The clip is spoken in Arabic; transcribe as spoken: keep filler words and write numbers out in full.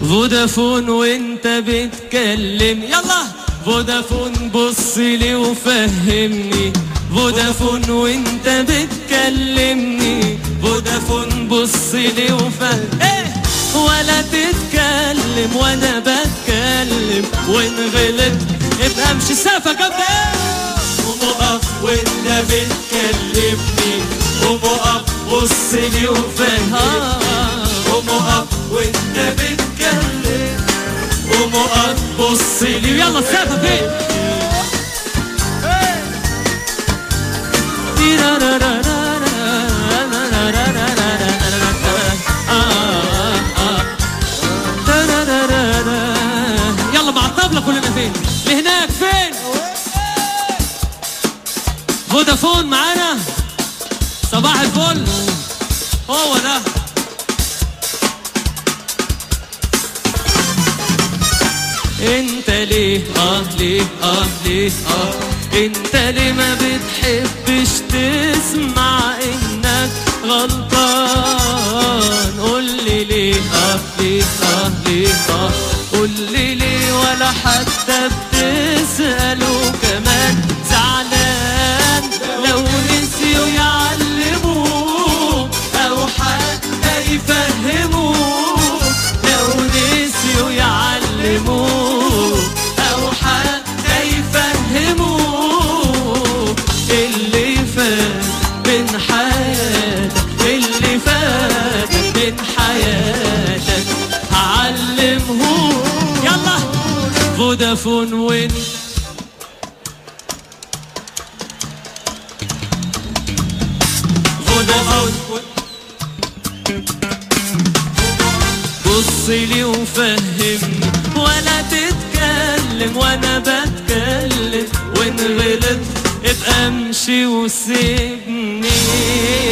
فودافون وانت بتكلم يلا فودافون بص لي وفهمني فودافون وانت بتكلمني فودافون بص لي وفهم ايه ولا تتكلم وانا بتكلم وان غلط ابقى امشي سافة جنبي قوم اقف وانت بتكلمني قوم اقف بص لي وفهم قوم اقف وانت بتكلم قوم اقف بص لي يلا سافة فين يلا مع الطبلة كلنا فين لهناك فين فودافون معانا صباح الفل هو ده انت ليه اه ليه اه ليه اه انت ليه ما بتحبش تسمع انك غلطان قولي ليه اه ليه اه ليه اه قولي ليه ولا حتى بتسأله كمان زعلان لو نسيوا يعلموك او حتى يفهموك لو نسيوا يعلموك او حتى يفهموك اللي فات من حياتك اللي فات من حياتك هعلمهوك يلا فودافون وين فودافون بص لي وفهمني ولا تتكلم وانا بتكلم وان غلط ابقى امشي وسيبني